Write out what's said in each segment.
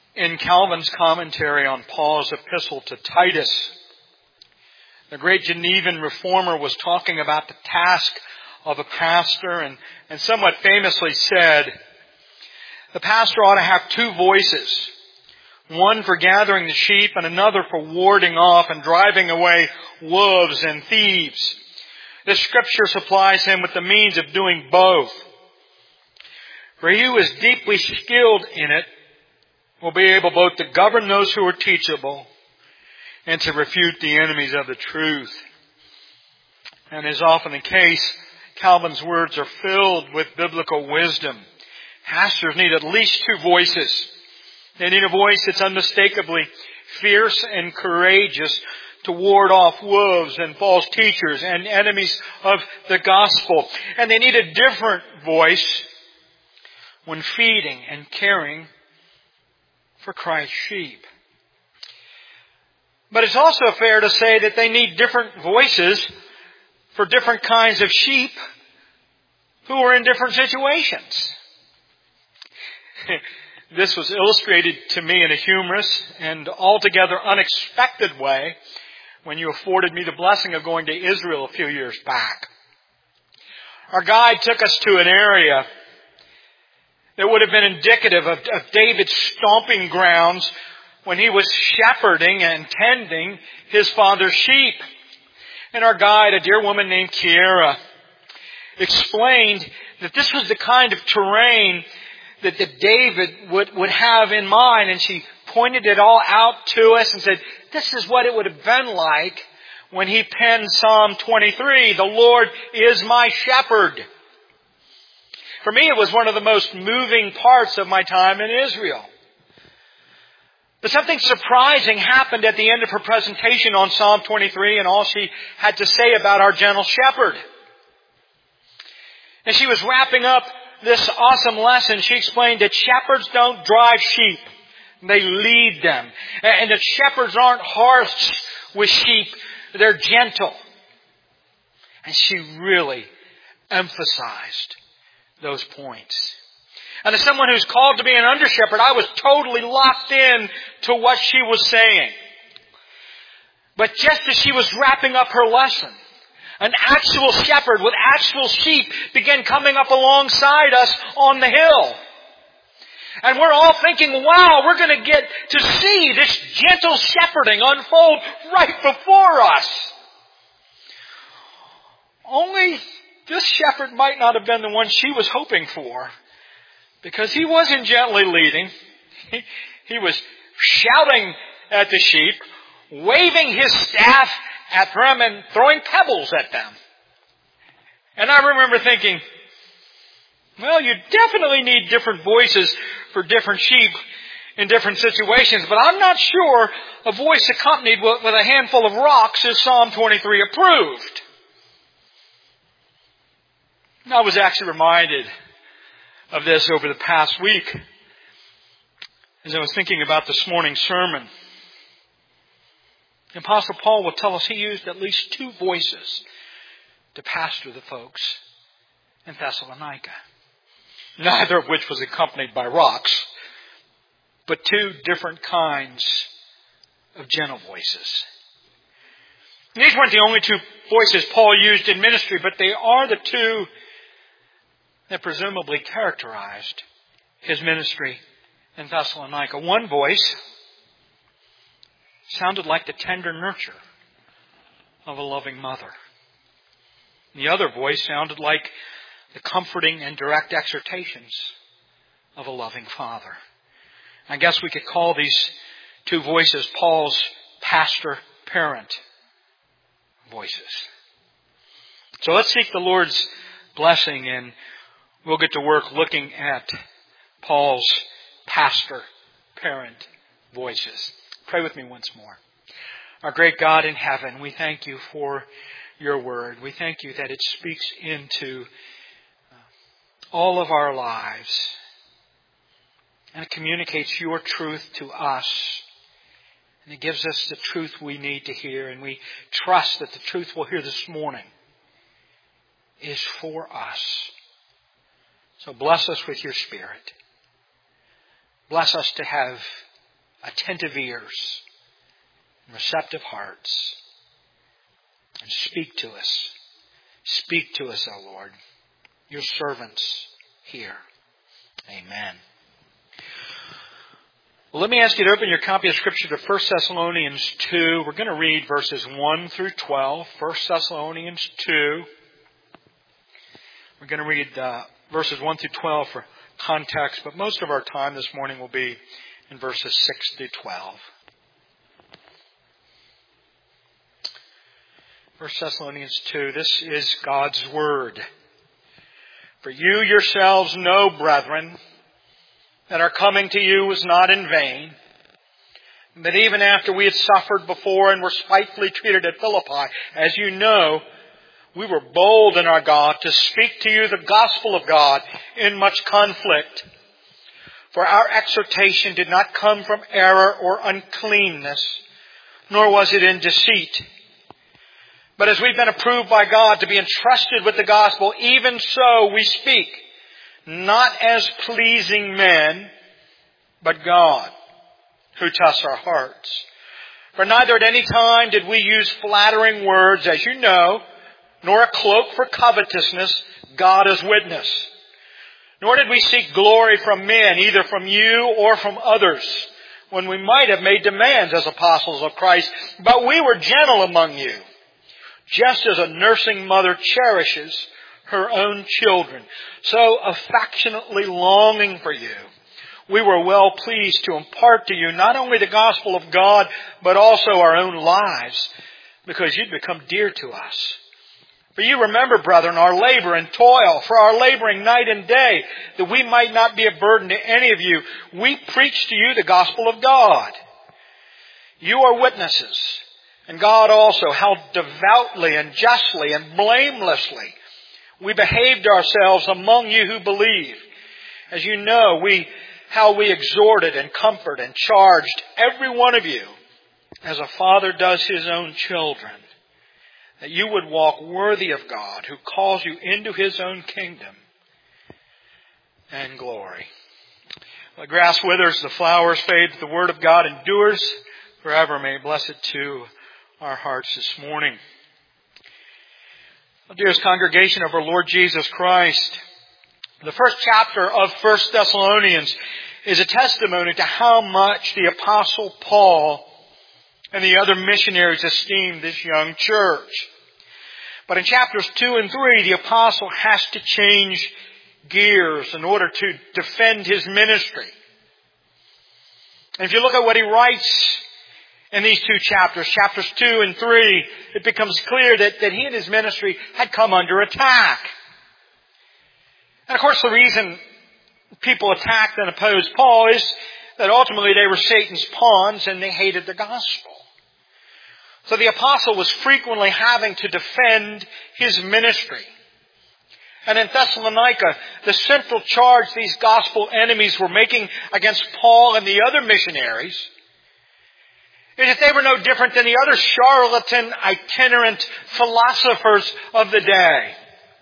In Calvin's commentary on Paul's epistle to Titus, the great Genevan reformer was talking about the task of a pastor and somewhat famously said, the pastor ought to have two voices, one for gathering the sheep and another for warding off and driving away wolves and thieves. This scripture supplies him with the means of doing both. For he who is deeply skilled in it will be able both to govern those who are teachable and to refute the enemies of the truth. And as often the case, Calvin's words are filled with biblical wisdom. Pastors need at least two voices. They need a voice that's unmistakably fierce and courageous to ward off wolves and false teachers and enemies of the gospel. And they need a different voice when feeding and caring for Christ's sheep. But it's also fair to say that they need different voices for different kinds of sheep who are in different situations. This was illustrated to me in a humorous and altogether unexpected way when you afforded me the blessing of going to Israel a few years back. Our guide took us to an area that would have been indicative of David's stomping grounds when he was shepherding and tending his father's sheep. And our guide, a dear woman named Kiera, explained that this was the kind of terrain that David would have in mind. And she pointed it all out to us and said, this is what it would have been like when he penned Psalm 23, the Lord is my shepherd. For me, it was one of the most moving parts of my time in Israel. But something surprising happened at the end of her presentation on Psalm 23 and all she had to say about our gentle shepherd. And she was wrapping up this awesome lesson. She explained that shepherds don't drive sheep. They lead them. And that shepherds aren't harsh with sheep. They're gentle. And she really emphasized those points. And as someone who's called to be an under shepherd, I was totally locked in to what she was saying. But just as she was wrapping up her lesson, an actual shepherd with actual sheep began coming up alongside us on the hill. And we're all thinking, wow, we're going to get to see this gentle shepherding unfold right before us. Only this shepherd might not have been the one she was hoping for, because he wasn't gently leading. He was shouting at the sheep, waving his staff at them and throwing pebbles at them. And I remember thinking, well, you definitely need different voices for different sheep in different situations, but I'm not sure a voice accompanied with a handful of rocks is Psalm 23 approved. And I was actually reminded of this over the past week as I was thinking about this morning's sermon. The Apostle Paul will tell us he used at least two voices to pastor the folks in Thessalonica, neither of which was accompanied by rocks, but two different kinds of gentle voices. And these weren't the only two voices Paul used in ministry, but they are the two that presumably characterized his ministry in Thessalonica. One voice sounded like the tender nurture of a loving mother. The other voice sounded like the comforting and direct exhortations of a loving father. I guess we could call these two voices Paul's pastor-parent voices. So let's seek the Lord's blessing, and we'll get to work looking at Paul's pastor-parent voices. Pray with me once more. Our great God in heaven, we thank you for your word. We thank you that it speaks into all of our lives and it communicates your truth to us. And it gives us the truth we need to hear, and we trust that the truth we'll hear this morning is for us. So bless us with your Spirit. Bless us to have attentive ears, and receptive hearts. And speak to us. Speak to us, O Lord. Your servants hear. Amen. Well, let me ask you to open your copy of Scripture to 1 Thessalonians 2. We're going to read verses 1 through 12. 1 Thessalonians 2. We're going to read verses 1 through 12 for context, but most of our time this morning will be in verses 6 through 12. 1 Thessalonians 2, this is God's Word. For you yourselves know, brethren, that our coming to you was not in vain, but even after we had suffered before and were spitefully treated at Philippi, as you know, we were bold in our God to speak to you the gospel of God in much conflict. For our exhortation did not come from error or uncleanness, nor was it in deceit. But as we've been approved by God to be entrusted with the gospel, even so we speak, not as pleasing men, but God, who tests our hearts. For neither at any time did we use flattering words, as you know, nor a cloak for covetousness, God is witness. Nor did we seek glory from men, either from you or from others, when we might have made demands as apostles of Christ. But we were gentle among you, just as a nursing mother cherishes her own children, so affectionately longing for you. We were well pleased to impart to you not only the gospel of God, but also our own lives, because you'd become dear to us. For you remember, brethren, our labor and toil, for our laboring night and day, that we might not be a burden to any of you. We preach to you the gospel of God. You are witnesses, and God also, how devoutly and justly and blamelessly we behaved ourselves among you who believe. As you know, how we exhorted and comforted and charged every one of you, as a father does his own children, that you would walk worthy of God, who calls you into his own kingdom and glory. The grass withers, the flowers fade, but the word of God endures forever. May it bless it to our hearts this morning. Dearest congregation of our Lord Jesus Christ, the first chapter of 1 Thessalonians is a testimony to how much the Apostle Paul and the other missionaries esteemed this young church. But in chapters 2 and 3, the Apostle has to change gears in order to defend his ministry. And if you look at what he writes in these two chapters, chapters 2 and 3, it becomes clear that he and his ministry had come under attack. And of course the reason people attacked and opposed Paul is that ultimately they were Satan's pawns and they hated the gospel. So the apostle was frequently having to defend his ministry. And in Thessalonica, the central charge these gospel enemies were making against Paul and the other missionaries is that they were no different than the other charlatan, itinerant philosophers of the day.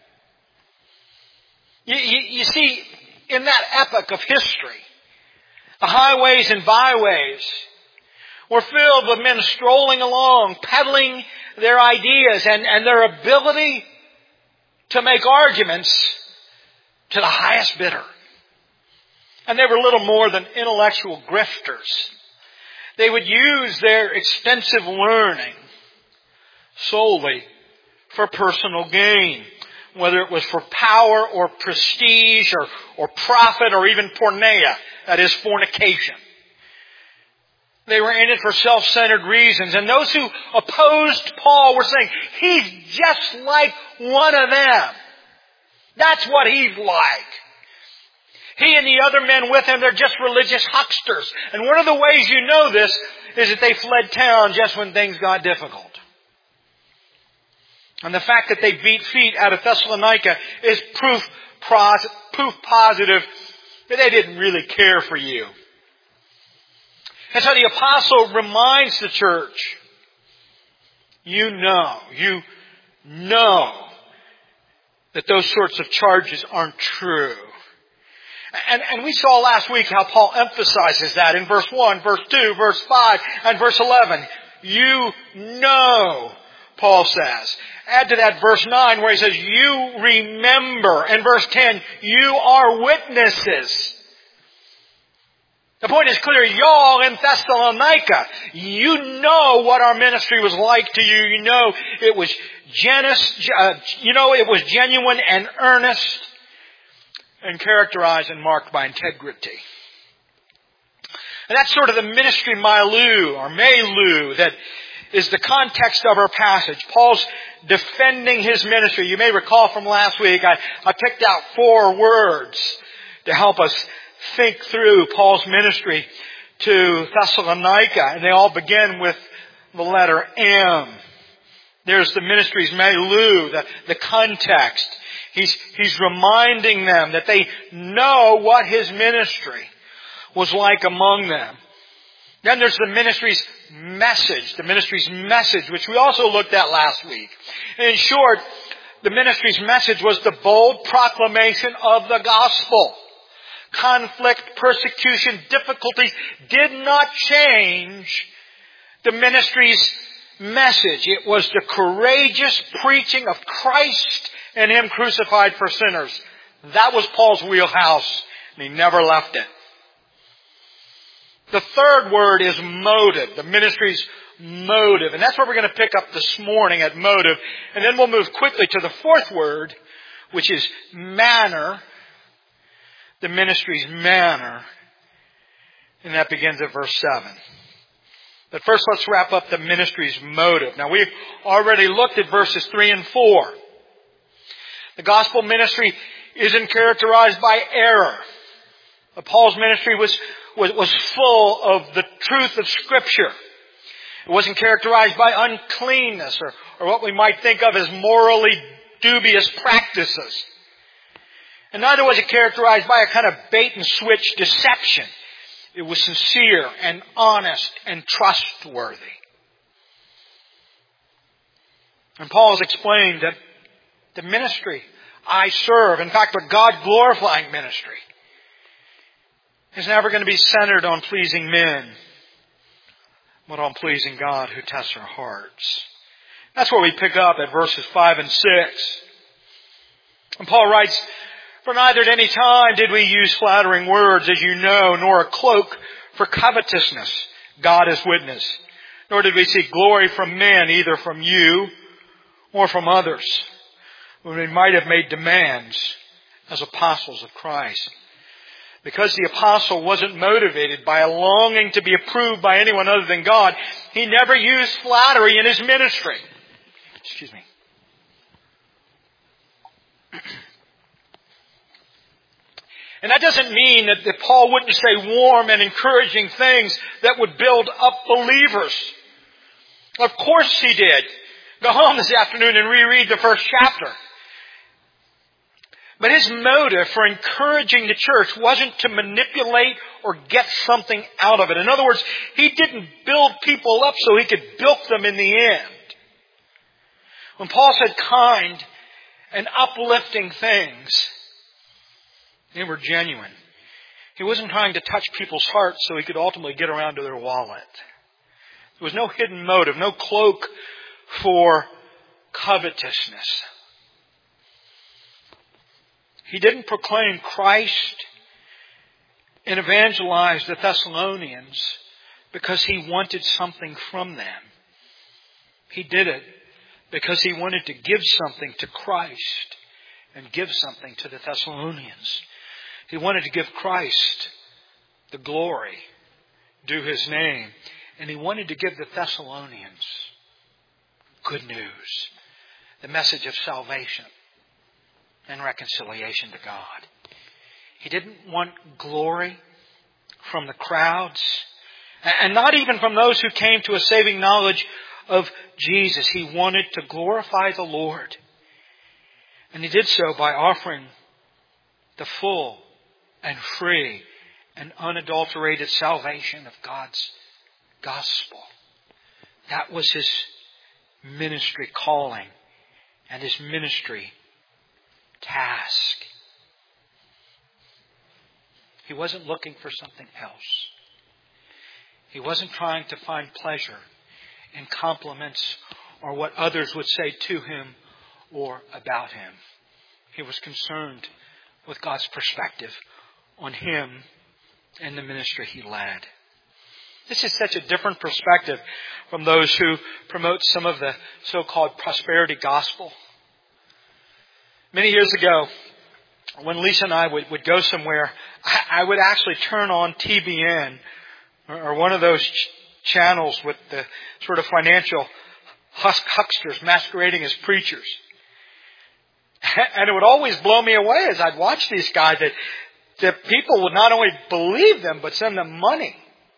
You see, in that epoch of history, the highways and byways were filled with men strolling along, peddling their ideas and their ability to make arguments to the highest bidder. And they were little more than intellectual grifters. They would use their extensive learning solely for personal gain, whether it was for power or prestige or profit or even porneia, that is fornication. They were in it for self-centered reasons. And those who opposed Paul were saying, he's just like one of them. That's what he's like. He and the other men with him, they're just religious hucksters. And one of the ways you know this is that they fled town just when things got difficult. And the fact that they beat feet out of Thessalonica is proof positive that they didn't really care for you. And so the apostle reminds the church, you know that those sorts of charges aren't true. And we saw last week how Paul emphasizes that in verse 1, verse 2, verse 5, and verse 11. You know, Paul says. Add to that verse 9 where he says, you remember. And verse 10, you are witnesses. The point is clear. Y'all in Thessalonica, you know what our ministry was like to you. You know it was genuine and earnest and characterized and marked by integrity. And that's sort of the ministry milieu or milieu that is the context of our passage. Paul's defending his ministry. You may recall from last week, I picked out 4 words to help us think through Paul's ministry to Thessalonica. And they all begin with the letter M. There's the ministry's milieu, the context. He's reminding them that they know what his ministry was like among them. Then there's the ministry's message, which we also looked at last week. And in short, the ministry's message was the bold proclamation of the gospel. Conflict, persecution, difficulties did not change the ministry's message. It was the courageous preaching of Christ and Him crucified for sinners. That was Paul's wheelhouse, and he never left it. The third word is motive, the ministry's motive. And that's what we're going to pick up this morning at motive. And then we'll move quickly to the fourth word, which is manner. The ministry's manner. And that begins at verse 7. But first let's wrap up the ministry's motive. Now we've already looked at verses 3 and 4. The gospel ministry isn't characterized by error. Paul's ministry was full of the truth of Scripture. It wasn't characterized by uncleanness or what we might think of as morally dubious practices. And neither was it characterized by a kind of bait and switch deception. It was sincere and honest and trustworthy. And Paul has explained that the ministry I serve, in fact, the God-glorifying ministry, is never going to be centered on pleasing men, but on pleasing God who tests our hearts. That's where we pick up at verses 5 and 6. And Paul writes, for neither at any time did we use flattering words, as you know, nor a cloak for covetousness, God is witness. Nor did we seek glory from men, either from you or from others, when we might have made demands as apostles of Christ. Because the apostle wasn't motivated by a longing to be approved by anyone other than God, he never used flattery in his ministry. Excuse me. And that doesn't mean that Paul wouldn't say warm and encouraging things that would build up believers. Of course he did. Go home this afternoon and reread the first chapter. But his motive for encouraging the church wasn't to manipulate or get something out of it. In other words, he didn't build people up so he could bilk them in the end. When Paul said kind and uplifting things, they were genuine. He wasn't trying to touch people's hearts so he could ultimately get around to their wallet. There was no hidden motive, no cloak for covetousness. He didn't proclaim Christ and evangelize the Thessalonians because he wanted something from them. He did it because he wanted to give something to Christ and give something to the Thessalonians. He wanted to give Christ the glory due his name. And he wanted to give the Thessalonians good news, the message of salvation and reconciliation to God. He didn't want glory from the crowds, and not even from those who came to a saving knowledge of Jesus. He wanted to glorify the Lord. And he did so by offering the full and free and unadulterated salvation of God's gospel. That was his ministry calling and his ministry task. He wasn't looking for something else. He wasn't trying to find pleasure in compliments or what others would say to him or about him. He was concerned with God's perspective on him and the ministry he led. This is such a different perspective from those who promote some of the so-called prosperity gospel. Many years ago, when Lisa and I would go somewhere, I would actually turn on TBN or one of those channels with the sort of financial hucksters masquerading as preachers. And it would always blow me away as I'd watch these guys that people would not only believe them, but send them money.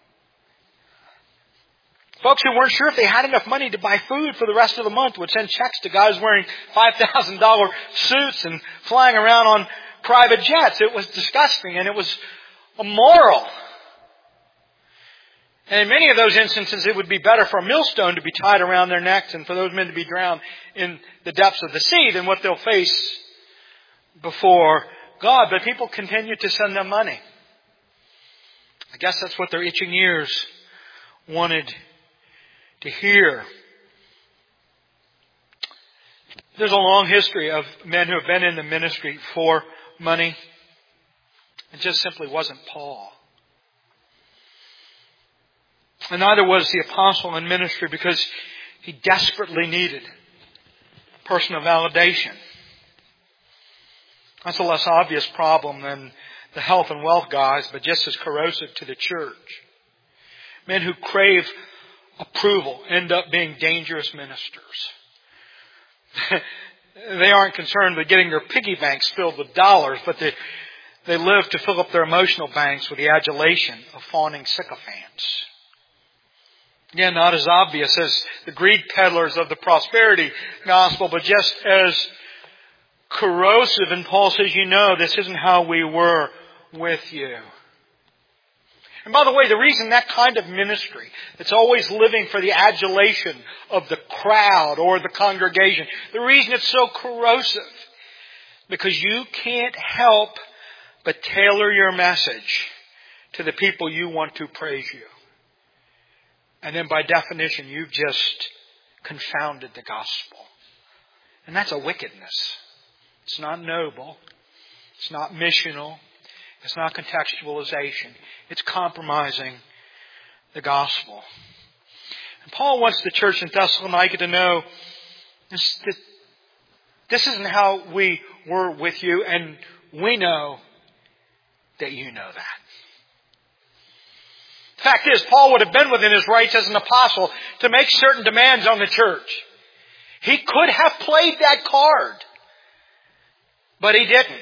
Folks who weren't sure if they had enough money to buy food for the rest of the month would send checks to guys wearing $5,000 suits and flying around on private jets. It was disgusting and it was immoral. And in many of those instances, it would be better for a millstone to be tied around their necks and for those men to be drowned in the depths of the sea than what they'll face before God. But people continue to send them money. I guess that's what their itching ears wanted to hear. There's a long history of men who have been in the ministry for money. It just simply wasn't Paul. And neither was the apostle in ministry because he desperately needed personal validation. That's a less obvious problem than the health and wealth guys, but just as corrosive to the church. Men who crave approval end up being dangerous ministers. They aren't concerned with getting their piggy banks filled with dollars, but they live to fill up their emotional banks with the adulation of fawning sycophants. Again, not as obvious as the greed peddlers of the prosperity gospel, but just as corrosive. And Paul says, this isn't how we were with you. And by the way, the reason that kind of ministry, that's always living for the adulation of the crowd or the congregation, the reason it's so corrosive, because you can't help but tailor your message to the people you want to praise you. And then by definition, you've just confounded the gospel. And that's a wickedness. It's not noble. It's not missional. It's not contextualization. It's compromising the gospel. And Paul wants the church in Thessalonica to know that this isn't how we were with you, and we know that you know that. The fact is, Paul would have been within his rights as an apostle to make certain demands on the church. He could have played that card, but he didn't.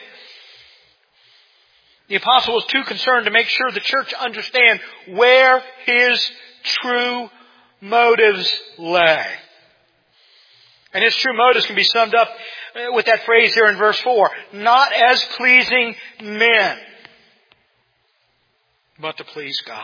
The apostle was too concerned to make sure the church understand where his true motives lay. And his true motives can be summed up with that phrase here in verse 4. Not as pleasing men, but to please God.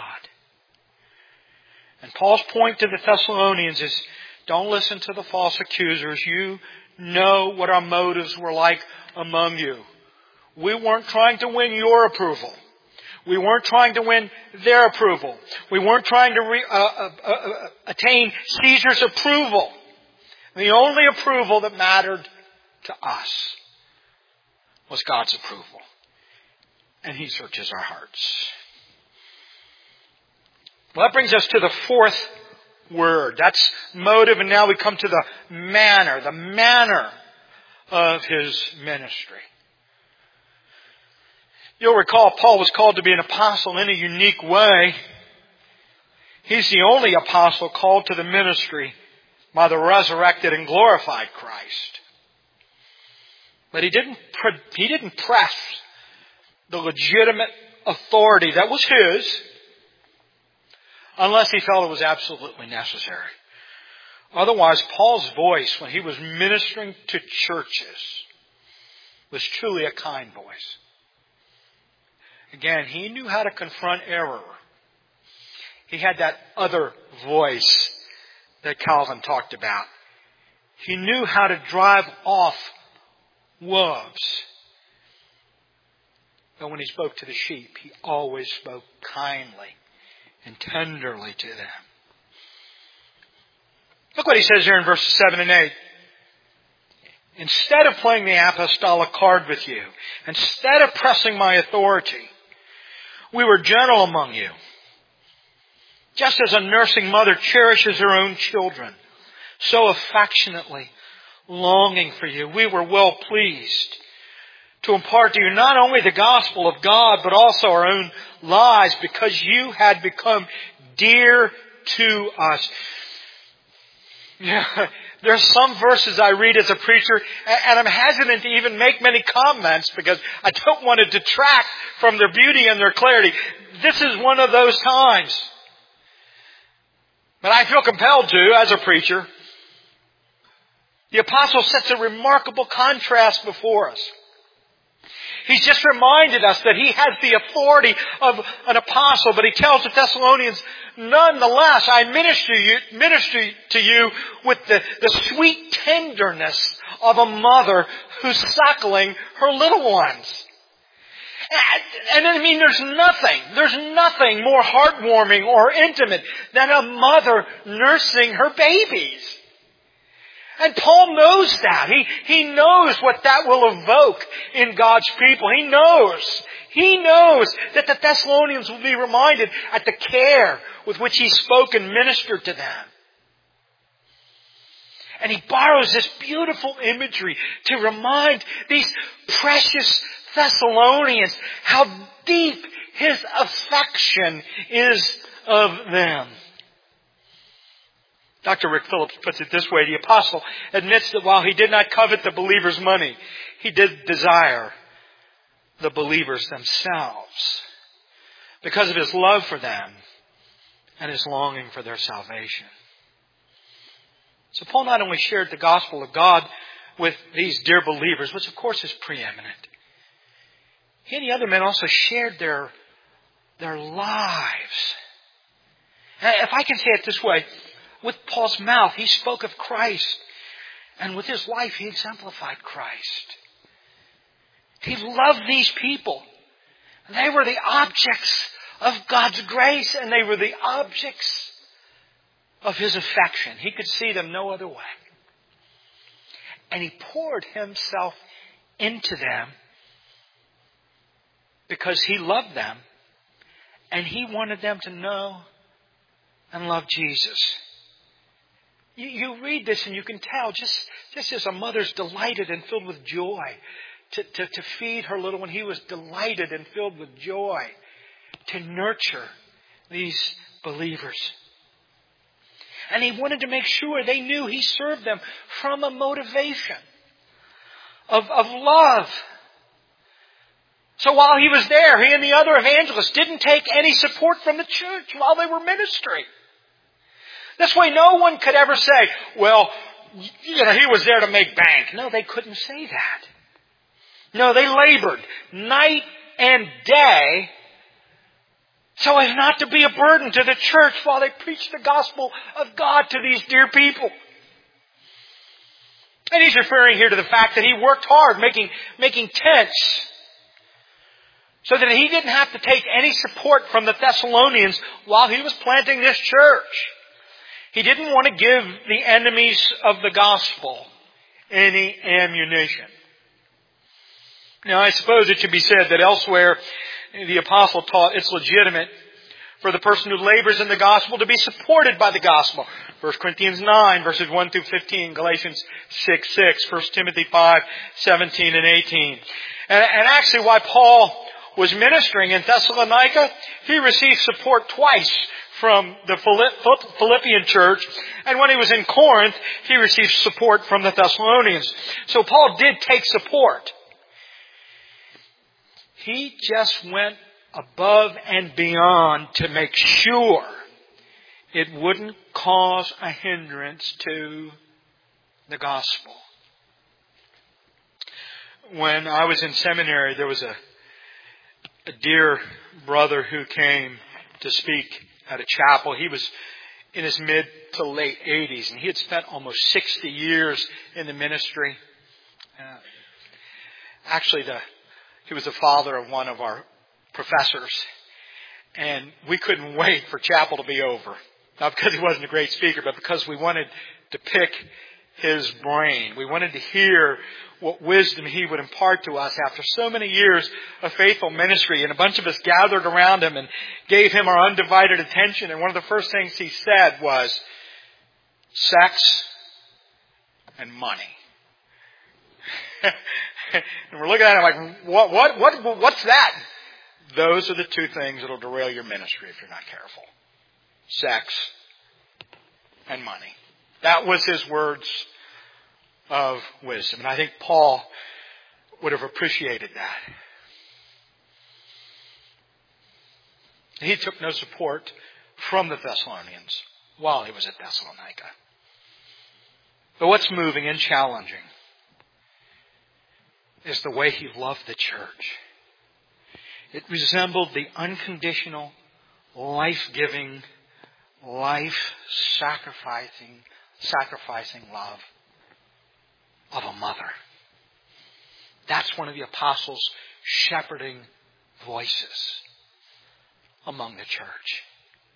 And Paul's point to the Thessalonians is, don't listen to the false accusers. You know what our motives were like among you. We weren't trying to win your approval. We weren't trying to win their approval. We weren't trying to attain Caesar's approval. The only approval that mattered to us was God's approval. And He searches our hearts. Well, that brings us to the fourth word. That's motive, and now we come to the manner of his ministry. You'll recall Paul was called to be an apostle in a unique way. He's the only apostle called to the ministry by the resurrected and glorified Christ. But he didn't press the legitimate authority that was his unless he felt it was absolutely necessary. Otherwise, Paul's voice when he was ministering to churches was truly a kind voice. Again, he knew how to confront error. He had that other voice that Calvin talked about. He knew how to drive off wolves. But when he spoke to the sheep, he always spoke kindly and tenderly to them. Look what he says here in verses 7 and 8. Instead of playing the apostolic card with you, instead of pressing my authority, we were gentle among you. Just as a nursing mother cherishes her own children, so affectionately longing for you, we were well pleased to impart to you not only the gospel of God, but also our own lives, because you had become dear to us. Yeah, there's some verses I read as a preacher, and I'm hesitant to even make many comments because I don't want to detract from their beauty and their clarity. This is one of those times. But I feel compelled to, as a preacher. The apostle sets a remarkable contrast before us. He's just reminded us that he has the authority of an apostle, but he tells the Thessalonians, nonetheless, I minister to you with the sweet tenderness of a mother who's suckling her little ones. And I mean, there's nothing more heartwarming or intimate than a mother nursing her babies. And Paul knows that. He knows what that will evoke in God's people. He knows that the Thessalonians will be reminded at the care with which he spoke and ministered to them. And he borrows this beautiful imagery to remind these precious Thessalonians how deep his affection is of them. Dr. Rick Phillips puts it this way. The apostle admits that while he did not covet the believers' money, he did desire the believers themselves because of his love for them and his longing for their salvation. So Paul not only shared the gospel of God with these dear believers, which of course is preeminent, he and the other men also shared their lives. If I can say it this way, with Paul's mouth, he spoke of Christ. And with his life, he exemplified Christ. He loved these people. They were the objects of God's grace, and they were the objects of his affection. He could see them no other way. And he poured himself into them because he loved them, and he wanted them to know and love Jesus. You read this and you can tell, just as a mother's delighted and filled with joy to feed her little one, he was delighted and filled with joy to nurture these believers. And he wanted to make sure they knew he served them from a motivation of love. So while he was there, he and the other evangelists didn't take any support from the church while they were ministering. This way no one could ever say, well, he was there to make bank. No, they couldn't say that. No, they labored night and day so as not to be a burden to the church while they preached the gospel of God to these dear people. And he's referring here to the fact that he worked hard making tents so that he didn't have to take any support from the Thessalonians while he was planting this church. He didn't want to give the enemies of the gospel any ammunition. Now, I suppose it should be said that elsewhere the apostle taught it's legitimate for the person who labors in the gospel to be supported by the gospel. 1 Corinthians 9, verses 1 through 15, Galatians 6:6, 1 Timothy 5, 17 and 18. And actually, while Paul was ministering in Thessalonica, he received support twice from the Philippian church, and when he was in Corinth, he received support from the Thessalonians. So Paul did take support. He just went above and beyond to make sure it wouldn't cause a hindrance to the gospel. When I was in seminary, there was a dear brother who came to speak at a chapel. He was in his mid to late 80s, and he had spent almost 60 years in the ministry. Actually, He was the father of one of our professors. And we couldn't wait for chapel to be over. Not because he wasn't a great speaker, but because we wanted to pick his brain. We wanted to hear what wisdom he would impart to us after so many years of faithful ministry. And a bunch of us gathered around him and gave him our undivided attention. And one of the first things he said was, sex and money. And we're looking at him like, what's that? Those are the two things that will derail your ministry if you're not careful. Sex and money. That was his words of wisdom. And I think Paul would have appreciated that. He took no support from the Thessalonians while he was at Thessalonica. But what's moving and challenging is the way he loved the church. It resembled the unconditional, life-giving, life-sacrificing love of a mother. That's one of the apostles' shepherding voices among the church.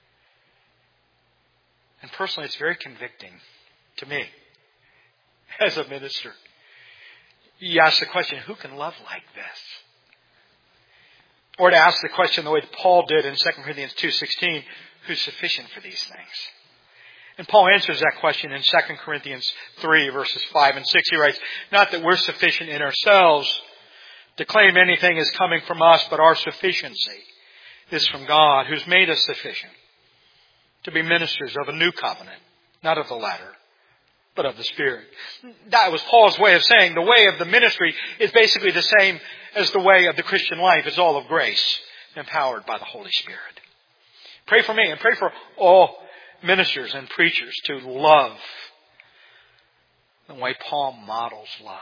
And personally, it's very convicting to me as a minister. You ask the question, who can love like this? Or to ask the question the way that Paul did in 2 Corinthians 2:16, who's sufficient for these things? And Paul answers that question in 2 Corinthians 3 verses 5 and 6. He writes, not that we're sufficient in ourselves to claim anything is coming from us, but our sufficiency is from God, who's made us sufficient to be ministers of a new covenant, not of the latter, but of the Spirit. That was Paul's way of saying the way of the ministry is basically the same as the way of the Christian life. It's all of grace, empowered by the Holy Spirit. Pray for me and pray for all ministers and preachers to love the way Paul models love.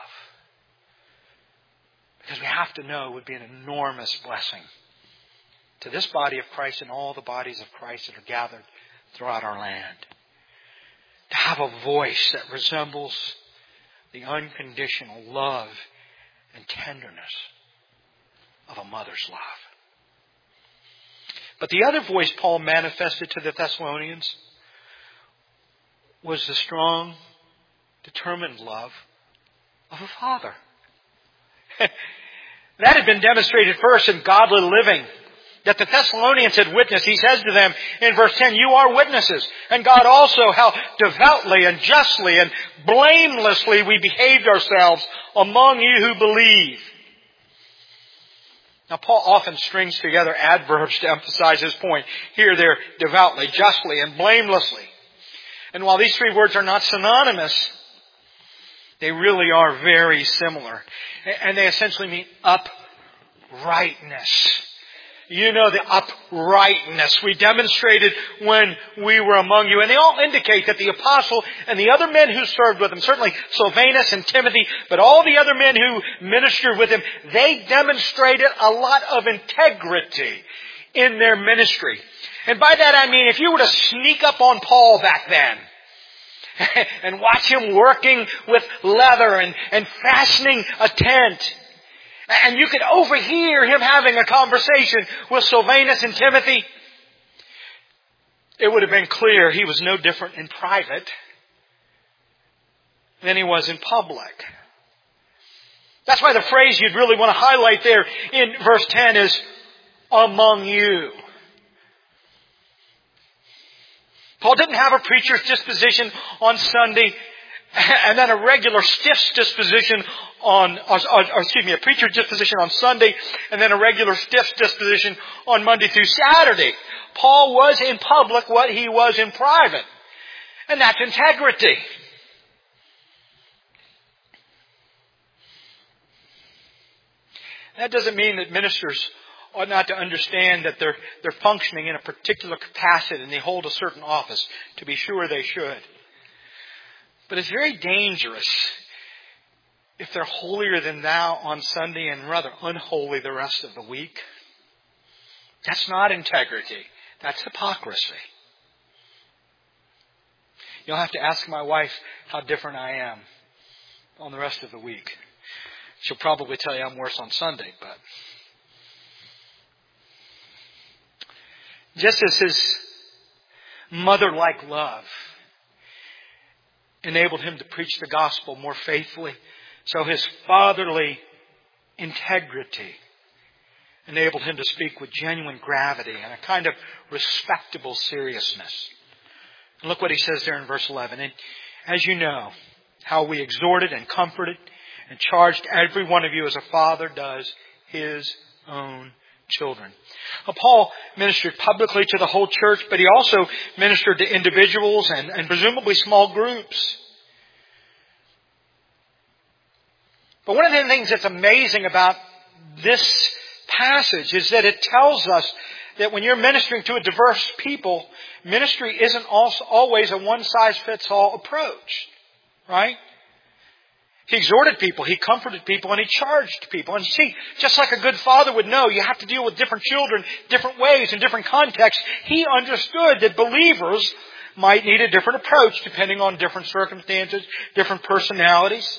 Because we have to know it would be an enormous blessing to this body of Christ and all the bodies of Christ that are gathered throughout our land. To have a voice that resembles the unconditional love and tenderness of a mother's love. But the other voice Paul manifested to the Thessalonians was the strong, determined love of a father. That had been demonstrated first in godly living that the Thessalonians had witnessed. He says to them in verse 10, you are witnesses, and God also, how devoutly and justly and blamelessly we behaved ourselves among you who believe. Now, Paul often strings together adverbs to emphasize his point. Here they're devoutly, justly, and blamelessly. And while these three words are not synonymous, they really are very similar. And they essentially mean uprightness. You know the uprightness we demonstrated when we were among you. And they all indicate that the apostle and the other men who served with him, certainly Silvanus and Timothy, but all the other men who ministered with him, they demonstrated a lot of integrity in their ministry. And by that I mean, if you were to sneak up on Paul back then and watch him working with leather and fastening a tent, and you could overhear him having a conversation with Silvanus and Timothy, it would have been clear he was no different in private than he was in public. That's why the phrase you'd really want to highlight there in verse 10 is, among you. Paul didn't have a preacher's disposition on Sunday and then a regular stiff disposition a preacher's disposition on Sunday and then a regular stiff disposition on Monday through Saturday. Paul was in public what he was in private. And that's integrity. That doesn't mean that ministers ought not to understand that they're functioning in a particular capacity and they hold a certain office. To be sure they should. But it's very dangerous if they're holier than thou on Sunday and rather unholy the rest of the week. That's not integrity. That's hypocrisy. You'll have to ask my wife how different I am on the rest of the week. She'll probably tell you I'm worse on Sunday, but just as his mother-like love enabled him to preach the gospel more faithfully, so his fatherly integrity enabled him to speak with genuine gravity and a kind of respectable seriousness. And look what he says there in verse 11. And as you know, how we exhorted and comforted and charged every one of you as a father does his own children. Well, Paul ministered publicly to the whole church, but he also ministered to individuals and presumably small groups. But one of the things that's amazing about this passage is that it tells us that when you're ministering to a diverse people, ministry isn't always a one-size-fits-all approach. Right? He exhorted people, he comforted people, and he charged people. And you see, just like a good father would know, you have to deal with different children, different ways, in different contexts. He understood that believers might need a different approach depending on different circumstances, different personalities.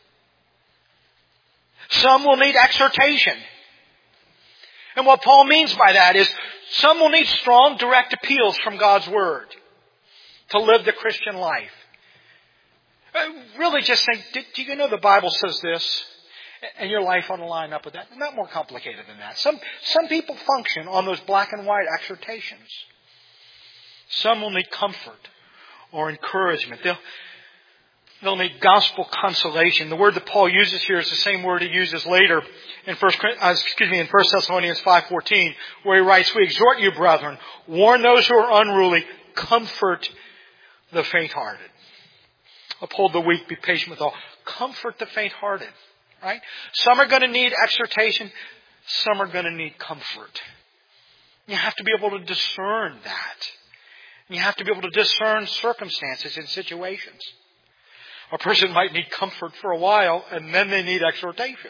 Some will need exhortation. And what Paul means by that is some will need strong, direct appeals from God's Word to live the Christian life. Really just think, do you know the Bible says this? And your life ought to line up with that. Not more complicated than that. Some people function on those black and white exhortations. Some will need comfort or encouragement. They'll need gospel consolation. The word that Paul uses here is the same word he uses later in 1 Thessalonians 5:14, where he writes, "We exhort you, brethren, warn those who are unruly, comfort the faint-hearted. Uphold the weak, be patient with all." Comfort the faint-hearted. Right? Some are going to need exhortation. Some are going to need comfort. You have to be able to discern that. You have to be able to discern circumstances and situations. A person might need comfort for a while, and then they need exhortation.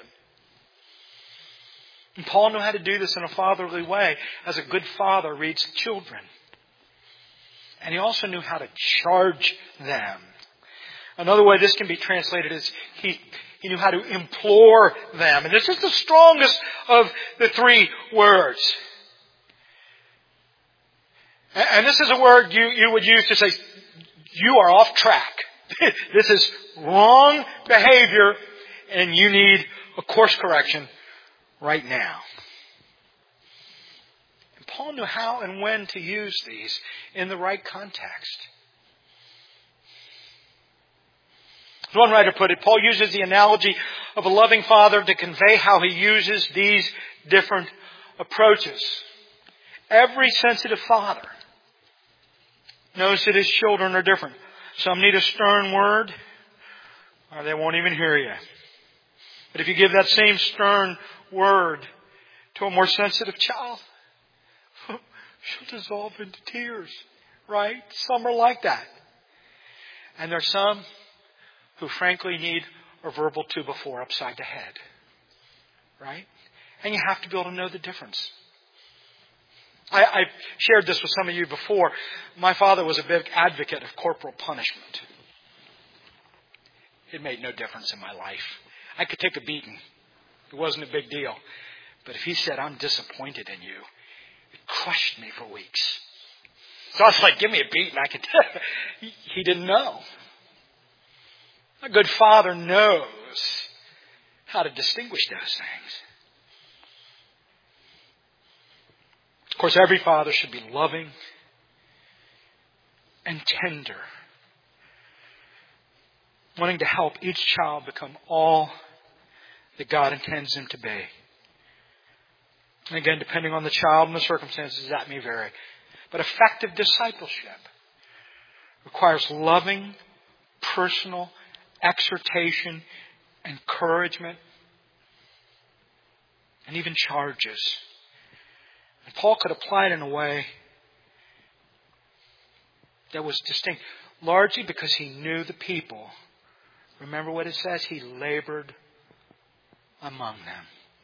And Paul knew how to do this in a fatherly way, as a good father reads children. And he also knew how to charge them. Another way this can be translated is he knew how to implore them. And this is the strongest of the three words. And this is a word you would use to say, you are off track. This is wrong behavior and you need a course correction right now. And Paul knew how and when to use these in the right context. As one writer put it, Paul uses the analogy of a loving father to convey how he uses these different approaches. Every sensitive father knows that his children are different. Some need a stern word, or they won't even hear you. But if you give that same stern word to a more sensitive child, she'll dissolve into tears, right? Some are like that. And there are some who frankly need a verbal 2x4 upside the head, right? And you have to be able to know the difference. I've shared this with some of you before. My father was a big advocate of corporal punishment. It made no difference in my life. I could take a beating. It wasn't a big deal. But if he said, "I'm disappointed in you," it crushed me for weeks. So I was like, "Give me a beating." I could. He didn't know. A good father knows how to distinguish those things. Of course, every father should be loving and tender, wanting to help each child become all that God intends them to be. And again, depending on the child and the circumstances, that may vary. But effective discipleship requires loving, personal exhortation, encouragement, and even charges. And Paul could apply it in a way that was distinct, largely because he knew the people. Remember what it says? He labored among them.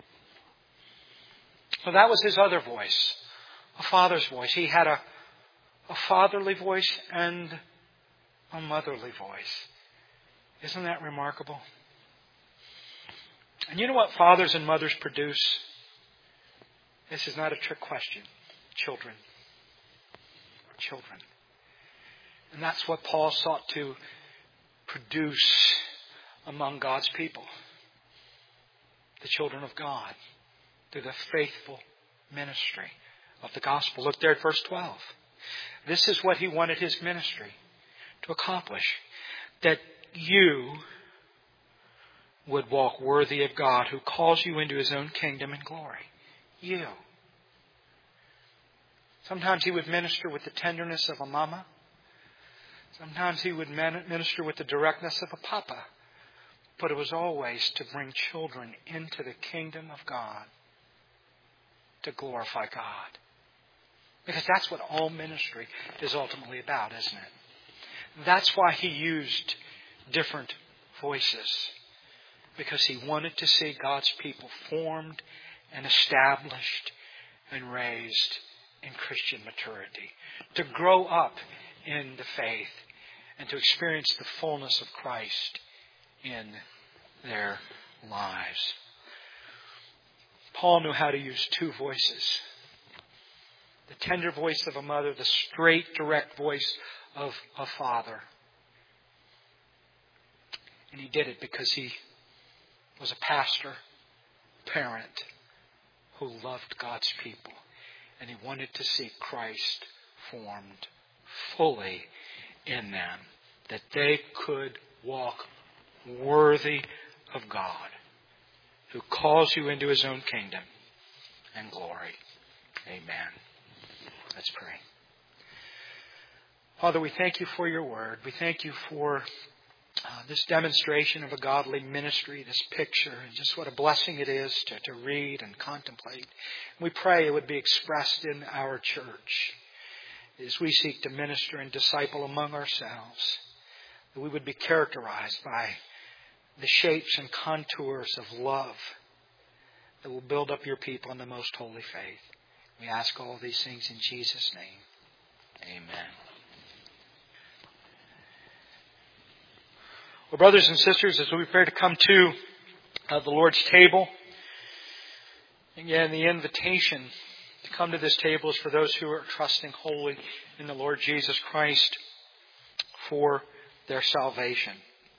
So that was his other voice, a father's voice. He had a fatherly voice and a motherly voice. Isn't that remarkable? And you know what fathers and mothers produce? This is not a trick question. Children. Children. And that's what Paul sought to produce among God's people. The children of God. Through the faithful ministry of the gospel. Look there at verse 12. This is what he wanted his ministry to accomplish. That you would walk worthy of God who calls you into His own kingdom and glory. You. Sometimes he would minister with the tenderness of a mama. Sometimes he would minister with the directness of a papa. But it was always to bring children into the kingdom of God. To glorify God. Because that's what all ministry is ultimately about, isn't it? That's why he used different voices. Because he wanted to see God's people formed and established and raised in Christian maturity. To grow up in the faith and to experience the fullness of Christ in their lives. Paul knew how to use two voices. The tender voice of a mother, the straight, direct voice of a father. And he did it because he was a pastor, parent, who loved God's people. And he wanted to see Christ formed fully in them. That they could walk worthy of God, who calls you into His own kingdom and glory. Amen. Let's pray. Father, we thank you for your word. We thank you for this demonstration of a godly ministry, this picture, and just what a blessing it is to read and contemplate. We pray it would be expressed in our church as we seek to minister and disciple among ourselves, that we would be characterized by the shapes and contours of love that will build up your people in the most holy faith. We ask all these things in Jesus' name. Amen. Well, brothers and sisters, as we prepare to come to the Lord's table, again, the invitation to come to this table is for those who are trusting wholly in the Lord Jesus Christ for their salvation.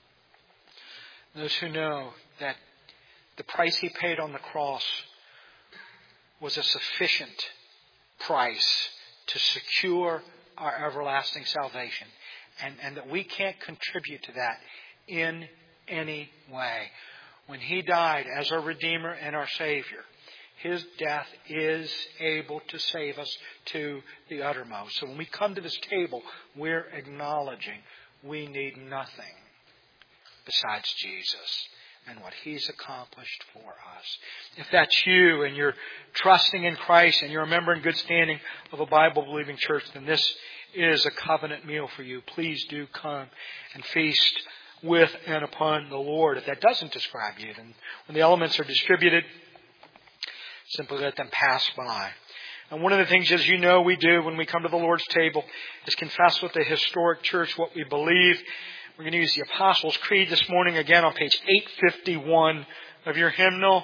Those who know that the price He paid on the cross was a sufficient price to secure our everlasting salvation. And that we can't contribute to that in any way. When He died as our Redeemer and our Savior, His death is able to save us to the uttermost. So when we come to this table, we're acknowledging we need nothing besides Jesus and what He's accomplished for us. If that's you and you're trusting in Christ and you're a member in good standing of a Bible-believing church, then this is a covenant meal for you. Please do come and feast with and upon the Lord. If that doesn't describe you, then when the elements are distributed, simply let them pass by. And one of the things, as you know, we do when we come to the Lord's table is confess with the historic church what we believe. We're going to use the Apostles' Creed this morning, again on page 851 of your hymnal.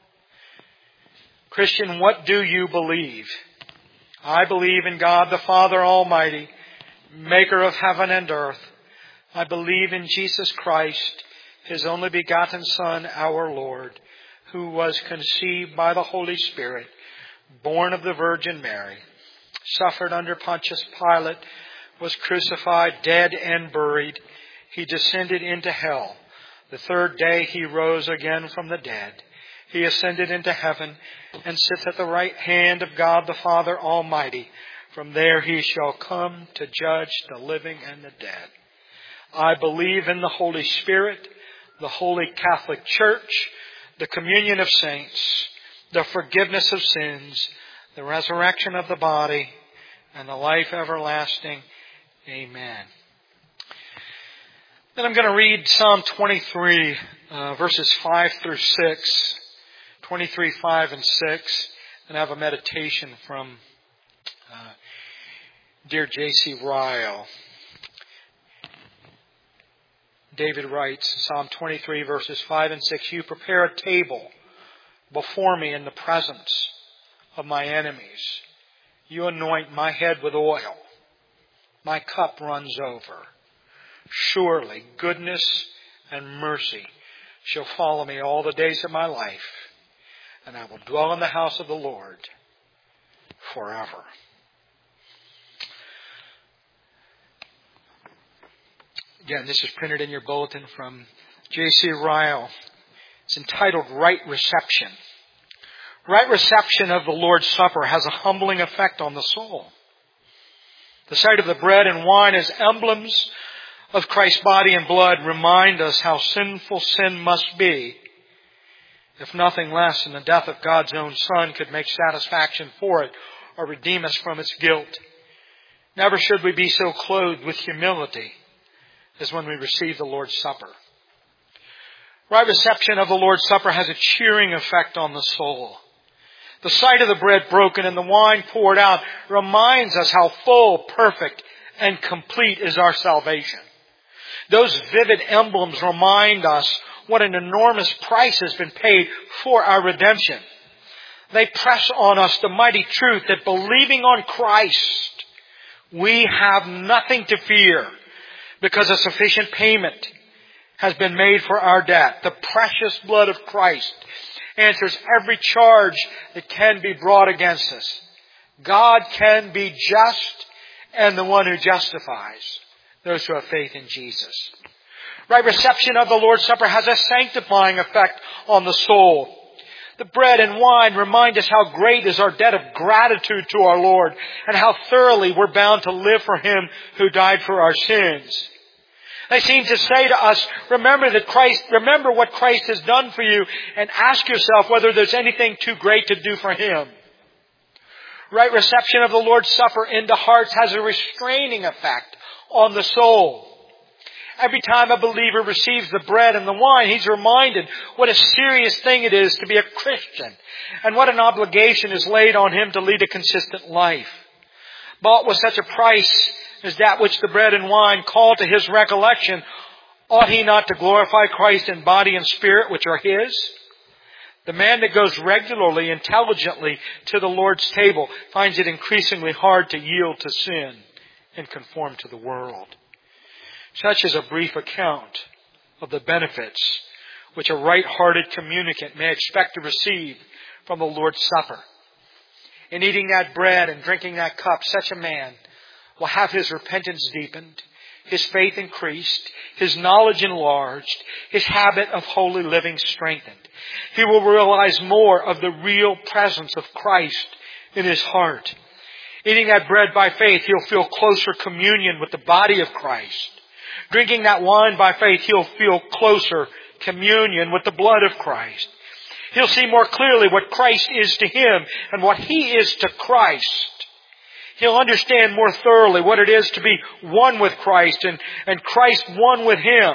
Christian, what do you believe? I believe in God the Father Almighty, maker of heaven and earth. I believe in Jesus Christ, His only begotten Son, our Lord, who was conceived by the Holy Spirit, born of the Virgin Mary, suffered under Pontius Pilate, was crucified, dead and buried. He descended into hell. The third day He rose again from the dead. He ascended into heaven and sits at the right hand of God the Father Almighty. From there He shall come to judge the living and the dead. I believe in the Holy Spirit, the Holy Catholic Church, the communion of saints, the forgiveness of sins, the resurrection of the body, and the life everlasting. Amen. Then I'm going to read Psalm 23, verses 5 through 6, 23, 5, and 6, and have a meditation from dear J.C. Ryle. David writes, Psalm 23, verses 5 and 6, You prepare a table before me in the presence of my enemies. You anoint my head with oil. My cup runs over. Surely goodness and mercy shall follow me all the days of my life, and I will dwell in the house of the Lord forever. Again, this is printed in your bulletin from J.C. Ryle. It's entitled Right Reception. Right reception of the Lord's Supper has a humbling effect on the soul. The sight of the bread and wine as emblems of Christ's body and blood remind us how sinful sin must be, if nothing less than the death of God's own Son could make satisfaction for it or redeem us from its guilt. Never should we be so clothed with humility as when we receive the Lord's Supper. Right reception of the Lord's Supper has a cheering effect on the soul. The sight of the bread broken and the wine poured out reminds us how full, perfect, and complete is our salvation. Those vivid emblems remind us what an enormous price has been paid for our redemption. They press on us the mighty truth that believing on Christ, we have nothing to fear because a sufficient payment has been made for our debt. The precious blood of Christ answers every charge that can be brought against us. God can be just and the one who justifies those who have faith in Jesus. Right reception of the Lord's Supper has a sanctifying effect on the soul. The bread and wine remind us how great is our debt of gratitude to our Lord and how thoroughly we're bound to live for Him who died for our sins. They seem to say to us, remember what Christ has done for you and ask yourself whether there's anything too great to do for Him. Right reception of the Lord's Supper into hearts has a restraining effect on the soul. Every time a believer receives the bread and the wine, he's reminded what a serious thing it is to be a Christian and what an obligation is laid on him to lead a consistent life. Bought with such a price as that which the bread and wine call to his recollection, ought he not to glorify Christ in body and spirit, which are His? The man that goes regularly, intelligently to the Lord's table finds it increasingly hard to yield to sin and conform to the world. Such is a brief account of the benefits which a right-hearted communicant may expect to receive from the Lord's Supper. In eating that bread and drinking that cup, such a man will have his repentance deepened, his faith increased, his knowledge enlarged, his habit of holy living strengthened. He will realize more of the real presence of Christ in his heart. Eating that bread by faith, he'll feel closer communion with the body of Christ. Drinking that wine by faith, he'll feel closer communion with the blood of Christ. He'll see more clearly what Christ is to him and what he is to Christ. He'll understand more thoroughly what it is to be one with Christ and Christ one with him.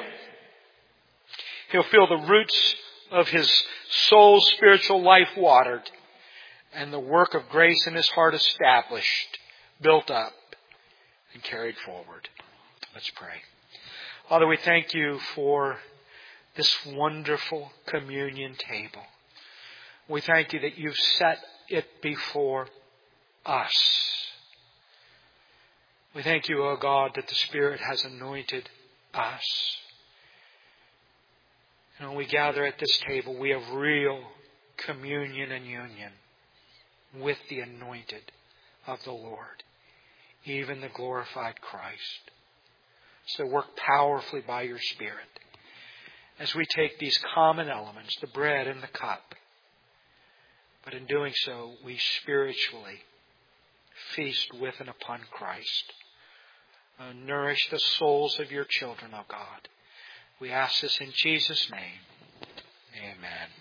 He'll feel the roots of his soul's spiritual life watered and the work of grace in his heart established, built up, and carried forward. Let's pray. Father, we thank you for this wonderful communion table. We thank you that you've set it before us. We thank you, O God, that the Spirit has anointed us. And when we gather at this table, we have real communion and union with the anointed of the Lord, even the glorified Christ. So work powerfully by your Spirit as we take these common elements, the bread and the cup. But in doing so, we spiritually feast with and upon Christ. Nourish the souls of your children, O God. We ask this in Jesus' name. Amen.